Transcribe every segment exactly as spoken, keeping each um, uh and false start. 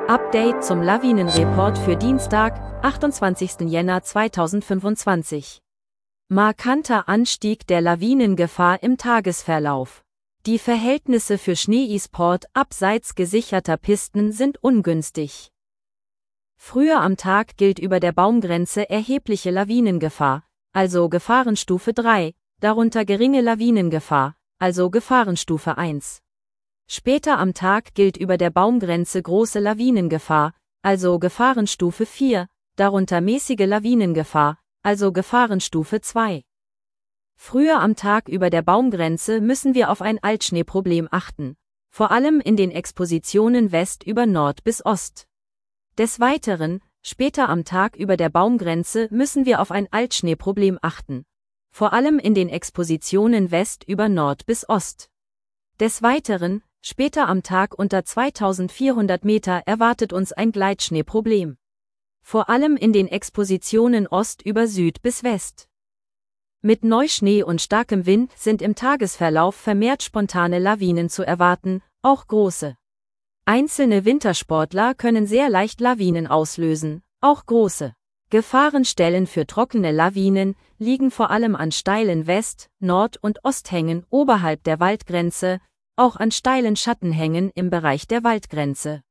Update zum Lawinenreport für Dienstag, achtundzwanzigsten Jänner zweitausendfünfundzwanzig. Markanter Anstieg der Lawinengefahr im Tagesverlauf. Die Verhältnisse für Schneesport abseits gesicherter Pisten sind ungünstig. Früher am Tag gilt über der Baumgrenze erhebliche Lawinengefahr, also Gefahrenstufe drei, darunter geringe Lawinengefahr, also Gefahrenstufe eins. Später am Tag gilt über der Baumgrenze große Lawinengefahr, also Gefahrenstufe vier, darunter mäßige Lawinengefahr, also Gefahrenstufe zwei. Früher am Tag über der Baumgrenze müssen wir auf ein Altschneeproblem achten, vor allem in den Expositionen West über Nord bis Ost. Des Weiteren, später am Tag über der Baumgrenze müssen wir auf ein Altschneeproblem achten, vor allem in den Expositionen West über Nord bis Ost. Des Weiteren, später am Tag unter zweitausendvierhundert Meter erwartet uns ein Gleitschneeproblem. Vor allem in den Expositionen Ost über Süd bis West. Mit Neuschnee und starkem Wind sind im Tagesverlauf vermehrt spontane Lawinen zu erwarten, auch große. Einzelne Wintersportler können sehr leicht Lawinen auslösen, auch große. Gefahrenstellen für trockene Lawinen liegen vor allem an steilen West-, Nord- und Osthängen oberhalb der Waldgrenze, auch an steilen Schattenhängen im Bereich der Waldgrenze.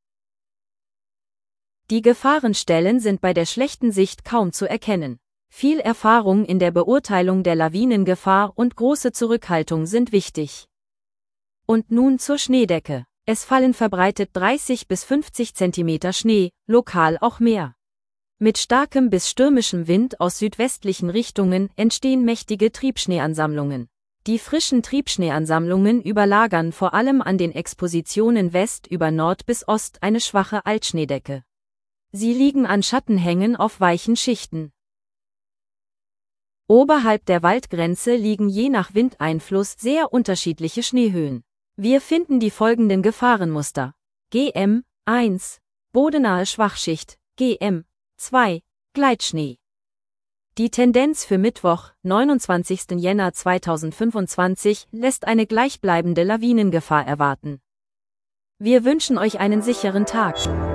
Die Gefahrenstellen sind bei der schlechten Sicht kaum zu erkennen. Viel Erfahrung in der Beurteilung der Lawinengefahr und große Zurückhaltung sind wichtig. Und nun zur Schneedecke. Es fallen verbreitet dreißig bis fünfzig Zentimeter Schnee, lokal auch mehr. Mit starkem bis stürmischem Wind aus südwestlichen Richtungen entstehen mächtige Triebschneeansammlungen. Die frischen Triebschneeansammlungen überlagern vor allem an den Expositionen West über Nord bis Ost eine schwache Altschneedecke. Sie liegen an Schattenhängen auf weichen Schichten. Oberhalb der Waldgrenze liegen je nach Windeinfluss sehr unterschiedliche Schneehöhen. Wir finden die folgenden Gefahrenmuster: G M eins, bodenahe Schwachschicht, G M zwei, Gleitschnee. Die Tendenz für Mittwoch, neunundzwanzigsten Jänner zweitausendfünfundzwanzig, lässt eine gleichbleibende Lawinengefahr erwarten. Wir wünschen euch einen sicheren Tag.